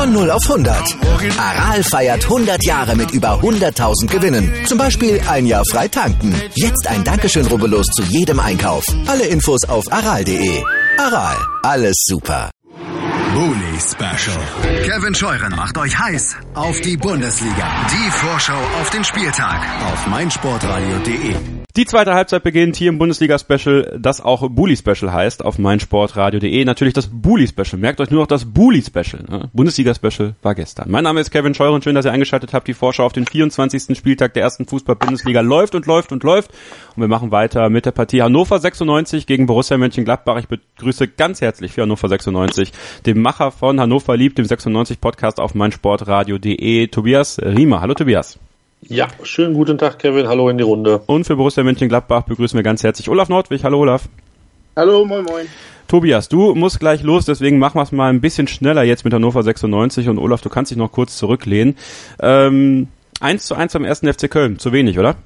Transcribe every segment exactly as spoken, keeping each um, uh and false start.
Von null auf hundert. Aral feiert hundert Jahre mit über hunderttausend Gewinnen. Zum Beispiel ein Jahr frei tanken. Jetzt ein Dankeschön, rubbellos zu jedem Einkauf. Alle Infos auf aral punkt de. Aral, alles super. Bully Special. Kevin Scheuren macht euch heiß auf die Bundesliga. Die Vorschau auf den Spieltag auf meinsportradio punkt de. Die zweite Halbzeit beginnt hier im Bundesliga-Special, das auch Bully-Special heißt, auf meinsportradio punkt de. Natürlich das Bully-Special. Merkt euch nur noch das Bully-Special. Ne? Bundesliga-Special war gestern. Mein Name ist Kevin Scheuren. Schön, dass ihr eingeschaltet habt. Die Vorschau auf den vierundzwanzigsten Spieltag der ersten Fußball-Bundesliga läuft und läuft und läuft. Und wir machen weiter mit der Partie Hannover sechsundneunzig gegen Borussia Mönchengladbach. Ich begrüße ganz herzlich für Hannover sechsundneunzig den Macher von Hannover liebt, dem sechsundneunzig-Podcast auf meinsportradio punkt de, Tobias Riemer. Hallo Tobias. Ja, schönen guten Tag, Kevin. Hallo in die Runde. Und für Borussia Mönchengladbach begrüßen wir ganz herzlich Olaf Nordwig. Hallo Olaf. Hallo, moin moin. Tobias, du musst gleich los, deswegen machen wir es mal ein bisschen schneller jetzt mit Hannover sechsundneunzig. Und Olaf, du kannst dich noch kurz zurücklehnen. Ähm, eins zu eins am ersten F C Köln, zu wenig, oder?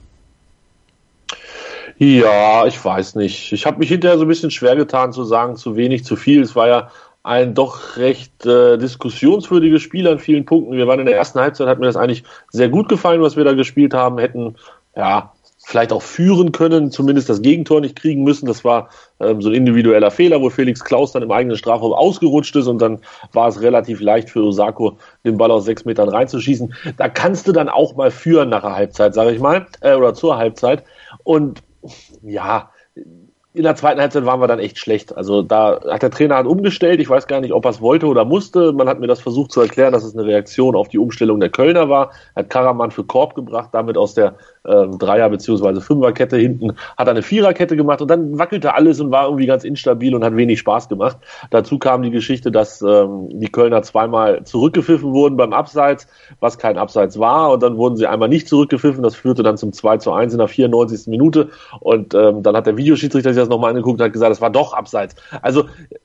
Ja, ich weiß nicht. Ich habe mich hinterher so ein bisschen schwer getan zu sagen, zu wenig, zu viel. Es war ja ein doch recht äh, diskussionswürdiges Spiel an vielen Punkten. Wir waren in der ersten Halbzeit, hat mir das eigentlich sehr gut gefallen, was wir da gespielt haben, hätten ja vielleicht auch führen können, zumindest das Gegentor nicht kriegen müssen. Das war ähm, so ein individueller Fehler, wo Felix Klaus dann im eigenen Strafraum ausgerutscht ist und dann war es relativ leicht für Osako, den Ball aus sechs Metern reinzuschießen. Da kannst du dann auch mal führen nach der Halbzeit, sage ich mal, äh, oder zur Halbzeit. Und ja, in der zweiten Halbzeit waren wir dann echt schlecht. Also da hat der Trainer halt umgestellt. Ich weiß gar nicht, ob er es wollte oder musste. Man hat mir das versucht zu erklären, dass es eine Reaktion auf die Umstellung der Kölner war. Er hat Karaman für Korb gebracht, damit aus der ähm, Dreier- bzw. Fünferkette hinten hat er eine Viererkette gemacht und dann wackelte alles und war irgendwie ganz instabil und hat wenig Spaß gemacht. Dazu kam die Geschichte, dass ähm, die Kölner zweimal zurückgepfiffen wurden beim Abseits, was kein Abseits war, und dann wurden sie einmal nicht zurückgepfiffen. Das führte dann zum zwei zu eins in der vierundneunzigsten Minute und ähm, dann hat der Videoschiedsrichter sich das nochmal angeguckt und hat gesagt, es war doch Abseits. Also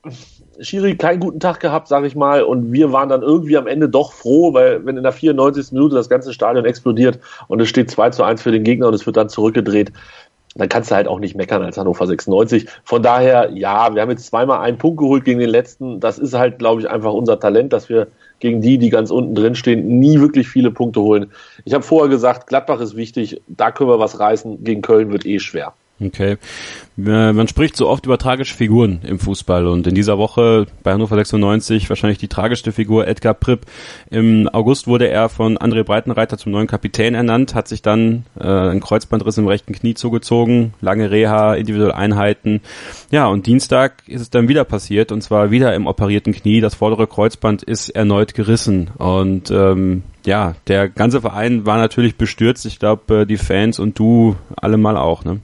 Schiri keinen guten Tag gehabt, sage ich mal, und wir waren dann irgendwie am Ende doch froh, weil wenn in der vierundneunzigsten Minute das ganze Stadion explodiert und es steht zwei zu eins für den Gegner und es wird dann zurückgedreht, dann kannst du halt auch nicht meckern als Hannover sechsundneunzig. Von daher, ja, wir haben jetzt zweimal einen Punkt geholt gegen den letzten. Das ist halt, glaube ich, einfach unser Talent, dass wir gegen die, die ganz unten drin stehen, nie wirklich viele Punkte holen. Ich habe vorher gesagt, Gladbach ist wichtig, da können wir was reißen, gegen Köln wird eh schwer. Okay. Man spricht so oft über tragische Figuren im Fußball und in dieser Woche bei Hannover sechsundneunzig wahrscheinlich die tragischste Figur Edgar Pripp. Im August wurde er von André Breitenreiter zum neuen Kapitän ernannt, hat sich dann äh, ein Kreuzbandriss im rechten Knie zugezogen, lange Reha, individuelle Einheiten. Ja, und Dienstag ist es dann wieder passiert und zwar wieder im operierten Knie. Das vordere Kreuzband ist erneut gerissen und ähm, ja, der ganze Verein war natürlich bestürzt. Ich glaube, die Fans und du alle mal auch, ne?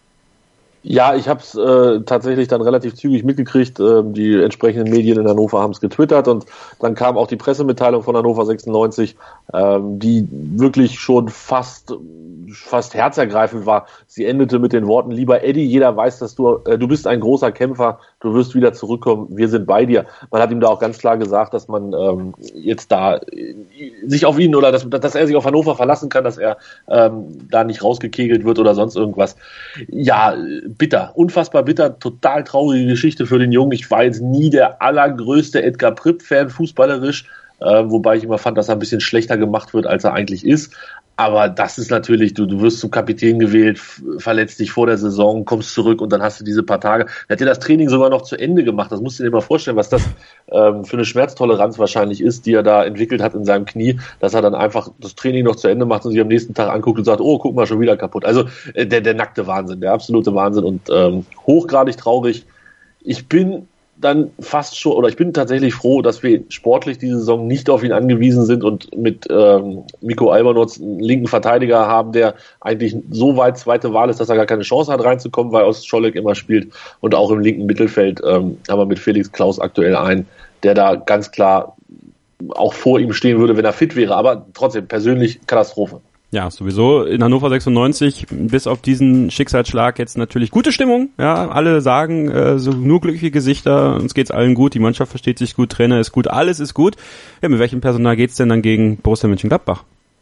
Ja, ich habe es äh, tatsächlich dann relativ zügig mitgekriegt. Äh, die entsprechenden Medien in Hannover haben es getwittert und dann kam auch die Pressemitteilung von Hannover sechsundneunzig, ähm, die wirklich schon fast fast herzergreifend war. Sie endete mit den Worten: Lieber Eddie, jeder weiß, dass du äh, du bist ein großer Kämpfer, du wirst wieder zurückkommen, wir sind bei dir. Man hat ihm da auch ganz klar gesagt, dass man ähm, jetzt da äh, sich auf ihn oder dass, dass er sich auf Hannover verlassen kann, dass er ähm, da nicht rausgekegelt wird oder sonst irgendwas. Ja, bitter, unfassbar bitter, total traurige Geschichte für den Jungen. Ich war jetzt nie der allergrößte Edgar Pripp-Fan fußballerisch, äh, wobei ich immer fand, dass er ein bisschen schlechter gemacht wird, als er eigentlich ist. Aber das ist natürlich, du, du wirst zum Kapitän gewählt, verletzt dich vor der Saison, kommst zurück und dann hast du diese paar Tage. Er hat ja das Training sogar noch zu Ende gemacht. Das musst du dir mal vorstellen, was das ähm, für eine Schmerztoleranz wahrscheinlich ist, die er da entwickelt hat in seinem Knie, dass er dann einfach das Training noch zu Ende macht und sich am nächsten Tag anguckt und sagt, oh, guck mal, schon wieder kaputt. Also äh, der, der nackte Wahnsinn, der absolute Wahnsinn und ähm, hochgradig traurig. Ich bin dann fast schon, oder ich bin tatsächlich froh, dass wir sportlich diese Saison nicht auf ihn angewiesen sind und mit ähm, Miko Albanotz einen linken Verteidiger haben, der eigentlich so weit zweite Wahl ist, dass er gar keine Chance hat reinzukommen, weil Ostscholek immer spielt, und auch im linken Mittelfeld ähm, haben wir mit Felix Klaus aktuell einen, der da ganz klar auch vor ihm stehen würde, wenn er fit wäre, aber trotzdem persönlich Katastrophe. Ja, sowieso in Hannover sechsundneunzig, bis auf diesen Schicksalsschlag jetzt natürlich gute Stimmung. Ja, alle sagen, äh, so nur glückliche Gesichter, uns geht's allen gut, die Mannschaft versteht sich gut, Trainer ist gut, alles ist gut. Ja, mit welchem Personal geht's denn dann gegen Borussia Mönchengladbach?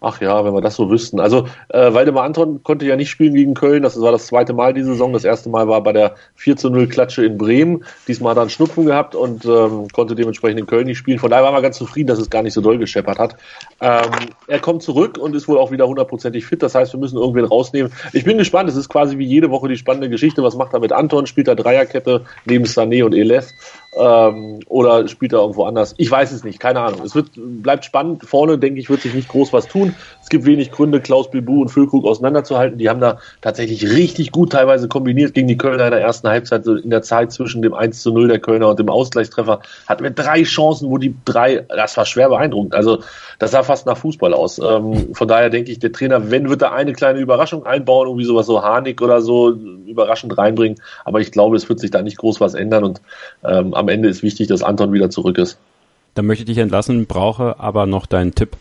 Ach ja, wenn wir das so wüssten. Also äh, Waldemar Anton konnte ja nicht spielen gegen Köln. Das war das zweite Mal diese Saison. Das erste Mal war bei der vier zu null Klatsche in Bremen. Diesmal hat er einen Schnupfen gehabt und ähm, konnte dementsprechend in Köln nicht spielen. Von daher waren wir ganz zufrieden, dass es gar nicht so doll gescheppert hat. Ähm, er kommt zurück und ist wohl auch wieder hundertprozentig fit. Das heißt, wir müssen irgendwen rausnehmen. Ich bin gespannt. Es ist quasi wie jede Woche die spannende Geschichte. Was macht er mit Anton? Spielt er Dreierkette neben Sané und Elef? Ähm, oder spielt er irgendwo anders? Ich weiß es nicht. Keine Ahnung. Es wird, bleibt spannend. Vorne, denke ich, wird sich nicht groß was tun. Es gibt wenig Gründe, Klaus Bilbou und Füllkrug auseinanderzuhalten. Die haben da tatsächlich richtig gut teilweise kombiniert gegen die Kölner in der ersten Halbzeit. In der Zeit zwischen dem eins zu null der Kölner und dem Ausgleichstreffer hatten wir drei Chancen, wo die drei, das war schwer beeindruckend. Also das sah fast nach Fußball aus. Ähm, von daher denke ich, der Trainer, wenn, wird da eine kleine Überraschung einbauen, irgendwie sowas so Harnik oder so überraschend reinbringen. Aber ich glaube, es wird sich da nicht groß was ändern und ähm, am Ende ist wichtig, dass Anton wieder zurück ist. Dann möchte ich dich entlassen, brauche aber noch deinen Tipp.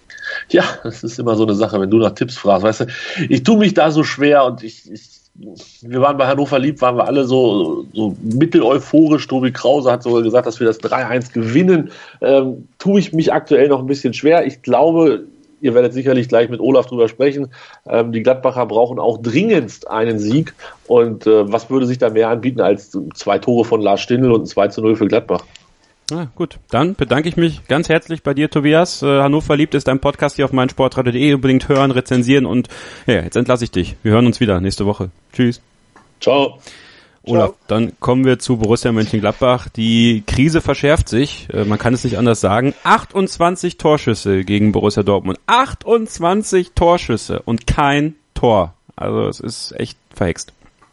Ja, das ist immer so eine Sache, wenn du nach Tipps fragst, weißt du, ich tue mich da so schwer und ich, ich wir waren bei Hannover Lieb, waren wir alle so, so mittel-euphorisch. Tobi Krause hat sogar gesagt, dass wir das drei eins gewinnen. Ähm, tue ich mich aktuell noch ein bisschen schwer. Ich glaube, ihr werdet sicherlich gleich mit Olaf drüber sprechen. Ähm, die Gladbacher brauchen auch dringendst einen Sieg. Und äh, was würde sich da mehr anbieten als zwei Tore von Lars Stindl und ein zwei zu null für Gladbach? Ah, gut, dann bedanke ich mich ganz herzlich bei dir, Tobias. Äh, Hannover liebt ist dein Podcast hier auf meinsportradio punkt de. Unbedingt hören, rezensieren und ja, jetzt entlasse ich dich. Wir hören uns wieder nächste Woche. Tschüss. Ciao. Olaf, Ciao. Dann kommen wir zu Borussia Mönchengladbach. Die Krise verschärft sich, äh, man kann es nicht anders sagen. achtundzwanzig Torschüsse gegen Borussia Dortmund. achtundzwanzig Torschüsse und kein Tor. Also es ist echt verhext.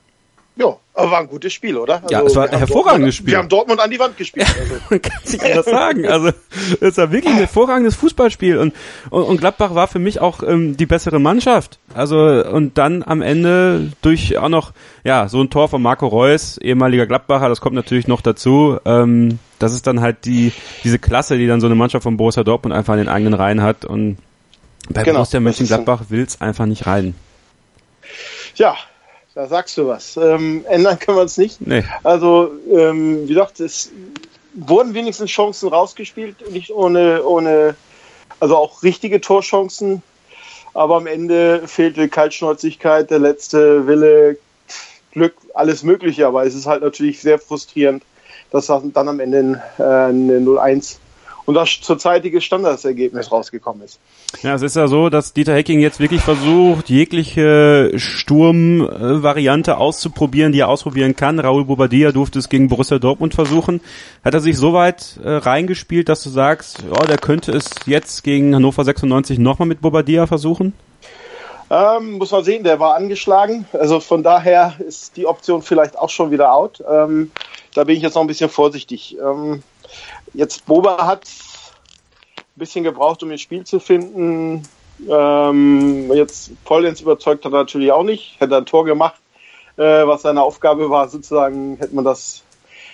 Ja, aber war ein gutes Spiel, oder? Also ja, es war ein hervorragendes Spiel. Wir haben Dortmund an die Wand gespielt. Also. Man kann sich anders sagen. Also es war wirklich ein hervorragendes Fußballspiel und, und, und Gladbach war für mich auch ähm, die bessere Mannschaft. Also und dann am Ende durch auch noch ja so ein Tor von Marco Reus, ehemaliger Gladbacher, das kommt natürlich noch dazu. Ähm, das ist dann halt die diese Klasse, die dann so eine Mannschaft von Borussia Dortmund einfach in den eigenen Reihen hat und bei genau, Borussia Mönchengladbach will's einfach nicht rein. Ja. Da sagst du was. Ähm, ändern können wir es nicht. Nee. Also, ähm, wie gesagt, es wurden wenigstens Chancen rausgespielt, nicht ohne, ohne, also auch richtige Torchancen. Aber am Ende fehlte Kaltschnäuzigkeit, der letzte Wille, Glück, alles Mögliche. Aber es ist halt natürlich sehr frustrierend, dass dann am Ende äh, eine null eins und das zurzeitige Standardsergebnis rausgekommen ist. Ja, es ist ja so, dass Dieter Hecking jetzt wirklich versucht, jegliche Sturmvariante auszuprobieren, die er ausprobieren kann. Raúl Bobadilla durfte es gegen Borussia Dortmund versuchen. Hat er sich so weit äh, reingespielt, dass du sagst, ja, der könnte es jetzt gegen Hannover sechsundneunzig nochmal mit Bobadilla versuchen? Ähm, muss man sehen, der war angeschlagen. Also von daher ist die Option vielleicht auch schon wieder out. Ähm, da bin ich jetzt noch ein bisschen vorsichtig. Ähm, jetzt Boba hat ein bisschen gebraucht, um ihr Spiel zu finden. Ähm, jetzt vollends überzeugt hat er natürlich auch nicht. Hätte ein Tor gemacht, äh, was seine Aufgabe war. Sozusagen hätte man das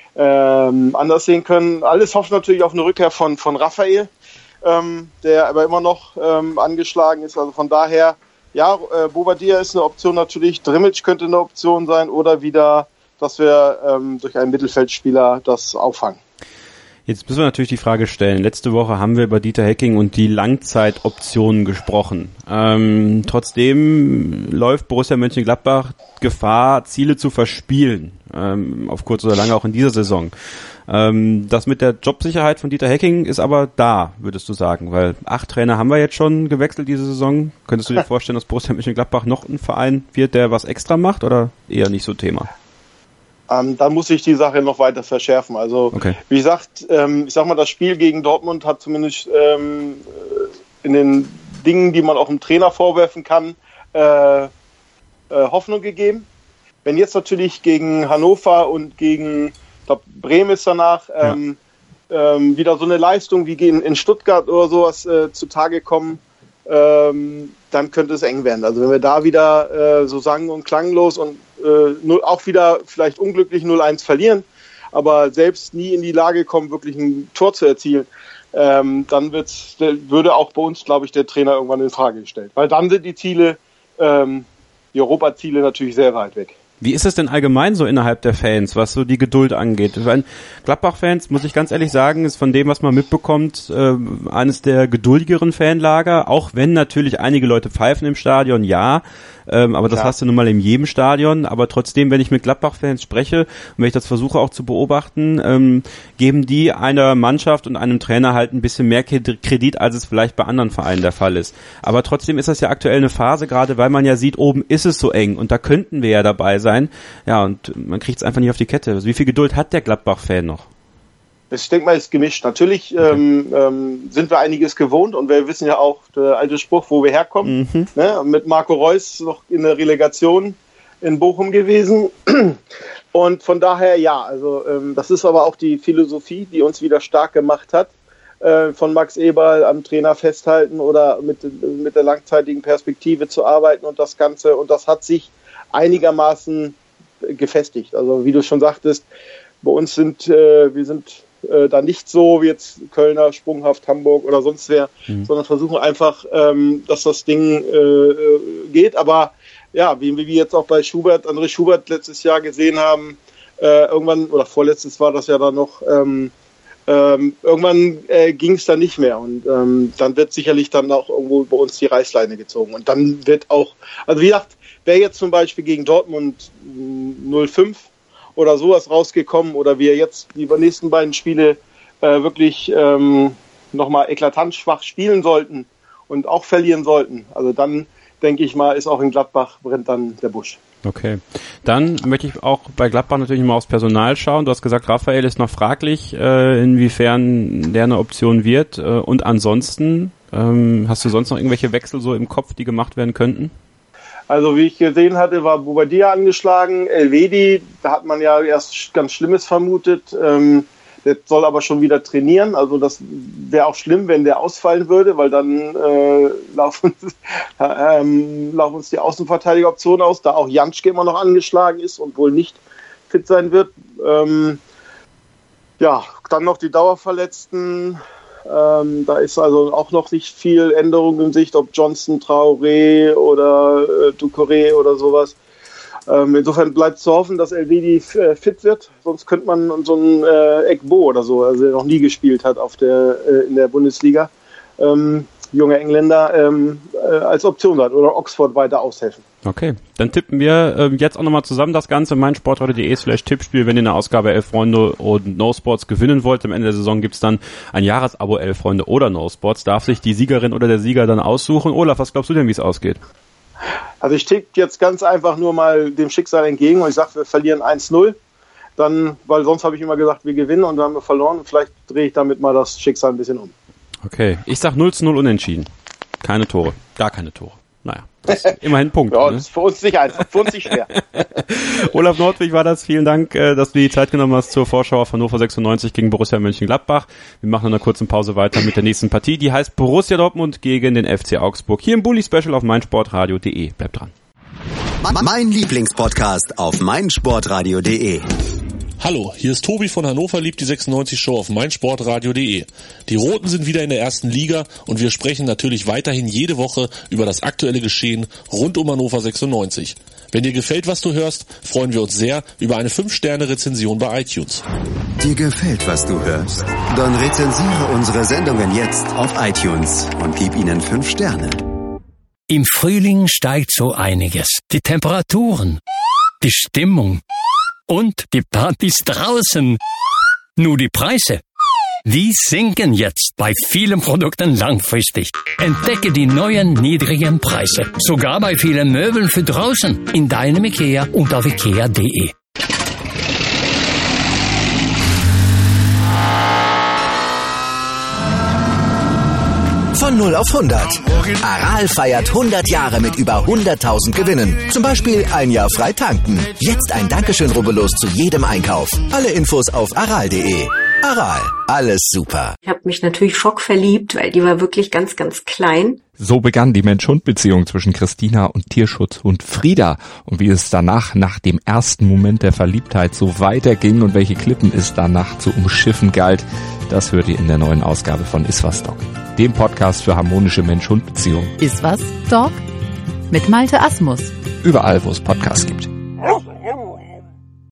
ähm, anders sehen können. Alles hofft natürlich auf eine Rückkehr von, von Raphael, ähm, der aber immer noch ähm, angeschlagen ist. Also von daher, ja, äh, Bobadilla ist eine Option natürlich. Drimic könnte eine Option sein oder wieder, dass wir ähm, durch einen Mittelfeldspieler das auffangen. Jetzt müssen wir natürlich die Frage stellen. Letzte Woche haben wir über Dieter Hecking und die Langzeitoptionen gesprochen. Ähm, trotzdem läuft Borussia Mönchengladbach Gefahr, Ziele zu verspielen. Ähm, auf kurz oder lange auch in dieser Saison. Ähm, das mit der Jobsicherheit von Dieter Hecking ist aber da, würdest du sagen. Weil acht Trainer haben wir jetzt schon gewechselt diese Saison. Könntest du dir vorstellen, dass Borussia Mönchengladbach noch ein Verein wird, der was extra macht oder eher nicht so Thema? Ähm, dann muss ich die Sache noch weiter verschärfen. Also, okay. Wie gesagt, ähm, ich sag mal, das Spiel gegen Dortmund hat zumindest ähm, in den Dingen, die man auch dem Trainer vorwerfen kann, äh, äh, Hoffnung gegeben. Wenn jetzt natürlich gegen Hannover und gegen, ich glaube, Bremen ist danach, ähm, ja. ähm, wieder so eine Leistung wie in, in Stuttgart oder sowas äh, zutage kommen, ähm, dann könnte es eng werden. Also wenn wir da wieder äh, so sang- und klanglos und äh, nur, auch wieder vielleicht unglücklich null eins verlieren, aber selbst nie in die Lage kommen, wirklich ein Tor zu erzielen, ähm, dann wird's, würde auch bei uns, glaube ich, der Trainer irgendwann in Frage gestellt. Weil dann sind die Ziele, ähm, die Europaziele natürlich sehr weit weg. Wie ist es denn allgemein so innerhalb der Fans, was so die Geduld angeht? Weil Gladbach-Fans, muss ich ganz ehrlich sagen, ist von dem, was man mitbekommt, äh, eines der geduldigeren Fanlager, auch wenn natürlich einige Leute pfeifen im Stadion, ja, ähm, aber das Klar. hast du nun mal in jedem Stadion, aber trotzdem, wenn ich mit Gladbach-Fans spreche und wenn ich das versuche auch zu beobachten, ähm, geben die einer Mannschaft und einem Trainer halt ein bisschen mehr Kredit, als es vielleicht bei anderen Vereinen der Fall ist. Aber trotzdem ist das ja aktuell eine Phase, gerade weil man ja sieht, oben ist es so eng und da könnten wir ja dabei sein. sein. Ja, und man kriegt es einfach nicht auf die Kette. Also wie viel Geduld hat der Gladbach-Fan noch? Ich denke mal, es ist gemischt. Natürlich okay. ähm, ähm, sind wir einiges gewohnt und wir wissen ja auch, der alte Spruch, wo wir herkommen. Mhm. Ne? Mit Marco Reus noch in der Relegation in Bochum gewesen. Und von daher, ja, also ähm, das ist aber auch die Philosophie, die uns wieder stark gemacht hat. Äh, von Max Eberl am Trainer festhalten oder mit, mit der langzeitigen Perspektive zu arbeiten und das Ganze. Und das hat sich einigermaßen gefestigt. Also wie du schon sagtest, bei uns sind äh, wir sind äh, da nicht so wie jetzt Kölner, sprunghaft Hamburg oder sonst wer, mhm. sondern versuchen einfach, ähm, dass das Ding äh, geht. Aber ja, wie wir jetzt auch bei Schubert, André Schubert letztes Jahr gesehen haben, äh, irgendwann, oder vorletztes war das ja dann noch, ähm, ähm, irgendwann äh, ging es dann nicht mehr. Und ähm, dann wird sicherlich dann auch irgendwo bei uns die Reißleine gezogen. Und dann wird auch, also wie gesagt, wäre jetzt zum Beispiel gegen Dortmund null fünf oder sowas rausgekommen oder wir jetzt die nächsten beiden Spiele äh, wirklich ähm, nochmal eklatant schwach spielen sollten und auch verlieren sollten, also dann denke ich mal, ist auch in Gladbach brennt dann der Busch. Okay, dann möchte ich auch bei Gladbach natürlich mal aufs Personal schauen. Du hast gesagt, Raphael ist noch fraglich, äh, inwiefern der eine Option wird. Äh, und ansonsten, ähm, hast du sonst noch irgendwelche Wechsel so im Kopf, die gemacht werden könnten? Also wie ich gesehen hatte, war Bobadilla angeschlagen, Elvedi, da hat man ja erst ganz Schlimmes vermutet, ähm, der soll aber schon wieder trainieren, also das wäre auch schlimm, wenn der ausfallen würde, weil dann äh, laufen, ähm, laufen uns die Außenverteidigeroptionen aus, da auch Janschke immer noch angeschlagen ist und wohl nicht fit sein wird. Ähm, ja, dann noch die Dauerverletzten. Ähm, da ist also auch noch nicht viel Änderung in Sicht, ob Johnson, Traoré oder äh, Doucouré oder sowas. Ähm, insofern bleibt zu hoffen, dass Elvedi äh, fit wird. Sonst könnte man so einen äh, Ekbo oder so, also der noch nie gespielt hat auf der, äh, in der Bundesliga, ähm, junge Engländer, ähm, äh, als Option hat oder Oxford weiter aushelfen. Okay, dann tippen wir äh, jetzt auch nochmal zusammen das Ganze. meinsportradio.de slash Tippspiel. Wenn ihr eine Ausgabe Elf Freunde und No Sports gewinnen wollt, am Ende der Saison gibt's dann ein Jahresabo Elf Freunde oder No Sports. Darf sich die Siegerin oder der Sieger dann aussuchen. Olaf, was glaubst du denn, wie es ausgeht? Also ich tippe jetzt ganz einfach nur mal dem Schicksal entgegen und ich sage, wir verlieren eins null. Dann, weil sonst habe ich immer gesagt, wir gewinnen und dann haben wir verloren. Vielleicht drehe ich damit mal das Schicksal ein bisschen um. Okay, ich sag null zu null unentschieden. Keine Tore, gar keine Tore. Naja, das ist immerhin ein Punkt. Ja, ne? Das ist für uns nicht einfach, für uns nicht schwer. Olaf Nordwig war das. Vielen Dank, dass du die Zeit genommen hast zur Vorschau auf Hannover sechsundneunzig gegen Borussia Mönchengladbach. Wir machen in einer kurzen Pause weiter mit der nächsten Partie. Die heißt Borussia Dortmund gegen den F C Augsburg. Hier im Bully Special auf meinsportradio punkt de. Bleibt dran. Mein Lieblingspodcast auf meinsportradio punkt de. Hallo, hier ist Tobi von Hannover liebt die sechsundneunzig Show auf meinsportradio punkt de. Die Roten sind wieder in der ersten Liga und wir sprechen natürlich weiterhin jede Woche über das aktuelle Geschehen rund um Hannover sechsundneunzig. Wenn dir gefällt, was du hörst, freuen wir uns sehr über eine fünf Sterne Rezension bei iTunes. Dir gefällt, was du hörst? Dann rezensiere unsere Sendungen jetzt auf iTunes und gib ihnen fünf Sterne. Im Frühling steigt so einiges. Die Temperaturen, die Stimmung und die Partys draußen. Nur die Preise, die sinken jetzt bei vielen Produkten langfristig. Entdecke die neuen niedrigen Preise. Sogar bei vielen Möbeln für draußen. In deinem Ikea und auf ikea punkt de. Von null auf hundert. Aral feiert hundert Jahre mit über hunderttausend Gewinnen. Zum Beispiel ein Jahr frei tanken. Jetzt ein Dankeschön, rubbellos zu jedem Einkauf. Alle Infos auf aral punkt de. Aral, alles super. Ich habe mich natürlich schockverliebt, weil die war wirklich ganz, ganz klein. So begann die Mensch-Hund-Beziehung zwischen Christina und Tierschutzhund Frieda. Und wie es danach, nach dem ersten Moment der Verliebtheit, so weiterging und welche Klippen es danach zu umschiffen galt, das hört ihr in der neuen Ausgabe von Iswas Dog, dem Podcast für harmonische Mensch-Hund-Beziehungen. Iswas Dog mit Malte Asmus. Überall, wo es Podcasts gibt.